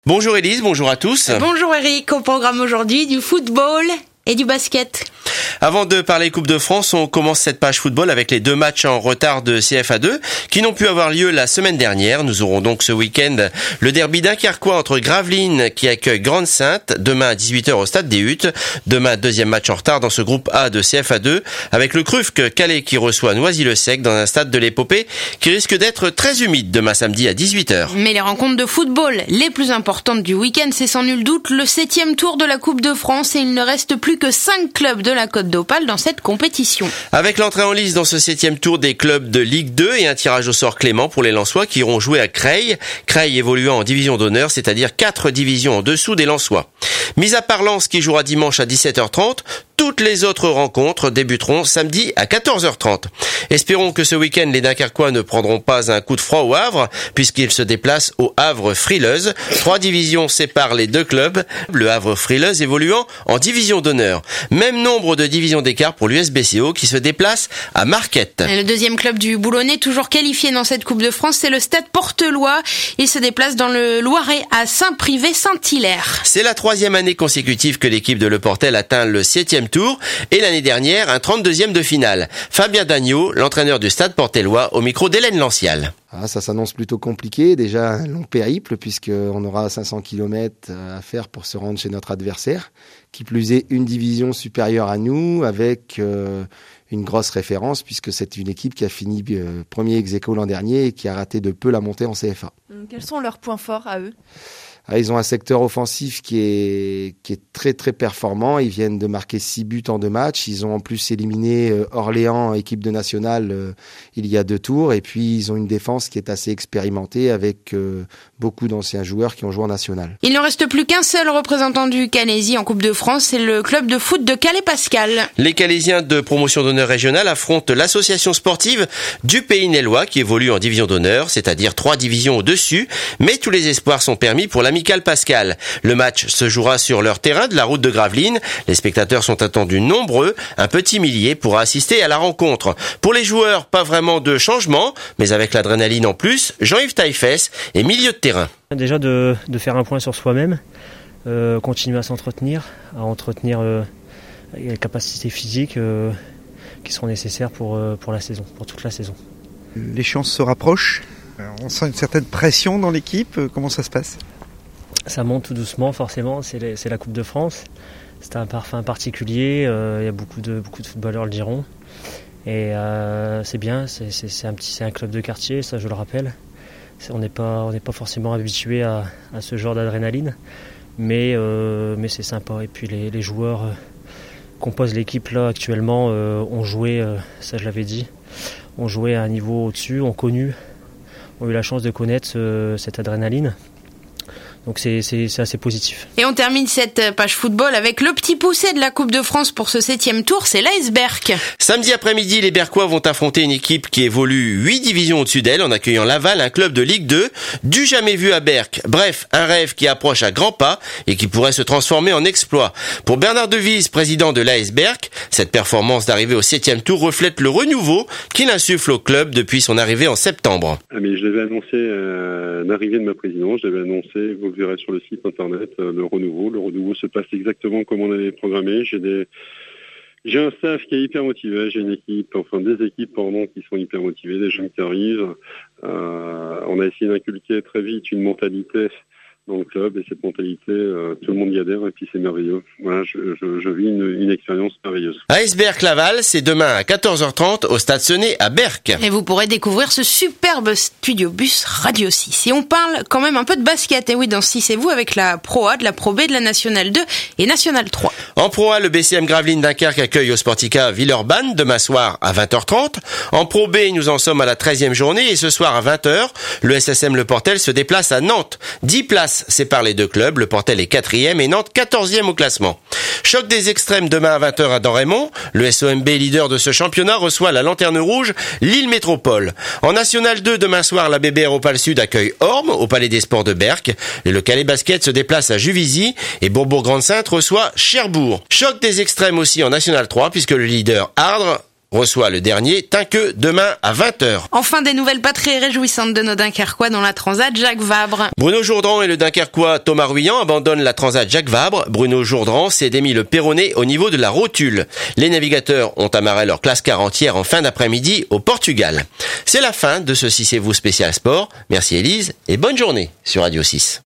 Bonjour Élise, bonjour à tous. Bonjour Eric, au programme aujourd'hui du football et du basket. Avant de parler Coupe de France, on commence cette page football avec les 2 matchs en retard de CFA2 qui n'ont pu avoir lieu la semaine dernière. Nous aurons donc ce week-end le derby dunkerquois entre Gravelines qui accueille Grande-Synthe demain à 18h au stade des Huttes. Demain, deuxième match en retard dans ce groupe A de CFA2 avec le Crufque Calais qui reçoit Noisy-le-Sec dans un stade de l'épopée qui risque d'être très humide demain samedi à 18h. Mais les rencontres de football les plus importantes du week-end, c'est sans nul doute le 7e tour de la Coupe de France et il ne reste plus que 5 clubs de la Côte d'Opale dans cette compétition. Avec l'entrée en lice dans ce 7e tour des clubs de Ligue 2 et un tirage au sort clément pour les Lensois qui iront jouer à Creil. Creil évoluant en division d'honneur, c'est-à-dire 4 divisions en dessous des Lensois. Mis à part Lens qui jouera dimanche à 17h30, toutes les autres rencontres débuteront samedi à 14h30. Espérons que ce week-end, les Dunkerquois ne prendront pas un coup de froid au Havre, puisqu'ils se déplacent au Havre-Frileuse. 3 divisions séparent les 2 clubs, le Havre-Frileuse évoluant en division d'honneur. Même nombre de divisions d'écart pour l'USBCO qui se déplace à Marquette. Et le deuxième club du Boulonnais, toujours qualifié dans cette Coupe de France, c'est le Stade Portelois. Il se déplace dans le Loiret à Saint-Privé-Saint-Hilaire. C'est la 3e année consécutive que l'équipe de Le Portel atteint le 7e tour et l'année dernière un 32e de finale. Fabien Dagneau, l'entraîneur du Stade Portelois, au micro d'Hélène Lancial. Ça s'annonce plutôt compliqué, déjà un long périple puisqu'on aura 500 km à faire pour se rendre chez notre adversaire, qui plus est une division supérieure à nous avec une grosse référence puisque c'est une équipe qui a fini premier ex-aequo l'an dernier et qui a raté de peu la montée en CFA. Quels sont leurs points forts à eux ? Ils ont un secteur offensif qui est très très performant. Ils viennent de marquer 6 buts en 2 matchs. Ils ont en plus éliminé Orléans, équipe de nationale, il y a 2 tours. Et puis ils ont une défense qui est assez expérimentée avec beaucoup d'anciens joueurs qui ont joué en national. Il ne reste plus qu'un seul représentant du Calaisis en Coupe de France, c'est le club de foot de Calais-Pascal. Les Calaisiens de promotion d'honneur régionale affrontent l'association sportive du Pays Nélois qui évolue en division d'honneur, c'est-à-dire 3 divisions au-dessus. Mais tous les espoirs sont permis pour l'Amical Pascal. Le match se jouera sur leur terrain de la route de Gravelines. Les spectateurs sont attendus nombreux, un petit millier pourra assister à la rencontre. Pour les joueurs, pas vraiment de changement, mais avec l'adrénaline en plus, Jean-Yves Taillefesse est milieu de terrain. Déjà de faire un point sur soi-même, continuer à s'entretenir, à entretenir les capacités physiques qui seront nécessaires pour la saison, pour toute la saison. L'échéance se rapproche, on sent une certaine pression dans l'équipe, comment ça se passe ? Ça monte tout doucement, forcément, c'est la Coupe de France. C'est un parfum particulier, il y a beaucoup de footballeurs le diront. Et c'est bien, c'est un club de quartier, ça je le rappelle. On n'est pas forcément habitué à ce genre d'adrénaline, mais c'est sympa. Et puis les joueurs composent l'équipe là actuellement, ont joué, ça je l'avais dit, ont joué à un niveau au-dessus, ont eu la chance de connaître cette adrénaline. Donc c'est assez positif. Et on termine cette page football avec le petit poussé de la Coupe de France pour ce 7e tour, c'est l'AS Berck. Samedi après-midi, les Berquois vont affronter une équipe qui évolue 8 divisions au-dessus d'elle en accueillant Laval, un club de Ligue 2, du jamais vu à Berck. Bref, un rêve qui approche à grands pas et qui pourrait se transformer en exploit. Pour Bernard Devise, président de l'AS Berck, cette performance d'arriver au 7e tour reflète le renouveau qu'il insuffle au club depuis son arrivée en septembre. Mais je l'avais annoncé l'arrivée de ma présidente, je l'avais annoncé, vous verrez sur le site internet, le renouveau. Le renouveau se passe exactement comme on avait programmé. J'ai un staff qui est hyper motivé, j'ai des équipes qui sont hyper motivées, des jeunes qui arrivent. On a essayé d'inculquer très vite une mentalité dans le club et cette mentalité, tout le monde y adhère et puis c'est merveilleux. Voilà, je vis une expérience merveilleuse. AS Berck Laval, c'est demain à 14h30 au Stade Sené à Berck. Et vous pourrez découvrir ce superbe studio bus Radio 6. Et on parle quand même un peu de basket. Et oui, dans 6 et vous avec la Pro A, de la Pro B, de la Nationale 2 et Nationale 3. En Pro A, le BCM Gravelines Dunkerque accueille au Sportica Villeurbanne demain soir à 20h30. En Pro B, nous en sommes à la 13e journée et ce soir à 20h, le SSM Le Portel se déplace à Nantes. 10 places séparent les 2 clubs, le Portel est 4e et Nantes 14e au classement. Choc des extrêmes demain à 20h à Damrémont. Le SOMB, leader de ce championnat, reçoit la Lanterne Rouge, Lille Métropole. En National 2, demain soir, la BBR Opale Sud accueille Orme au Palais des Sports de Berck. Et le Calais Basket se déplace à Juvisy et Bourbourg-Grande-Synthe reçoit Cherbourg. Choc des extrêmes aussi en National 3 puisque le leader Ardres reçoit le dernier Tinqueux demain à 20h. Enfin, des nouvelles pas très réjouissantes de nos Dunkerquois dans la Transat Jacques Vabre. Bruno Jourdan et le Dunkerquois Thomas Ruyant abandonnent la Transat Jacques Vabre. Bruno Jourdan s'est démis le péroné au niveau de la rotule. Les navigateurs ont amarré leur classe car entière en fin d'après-midi au Portugal. C'est la fin de ce 6 et vous spécial sport. Merci Élise et bonne journée sur Radio 6.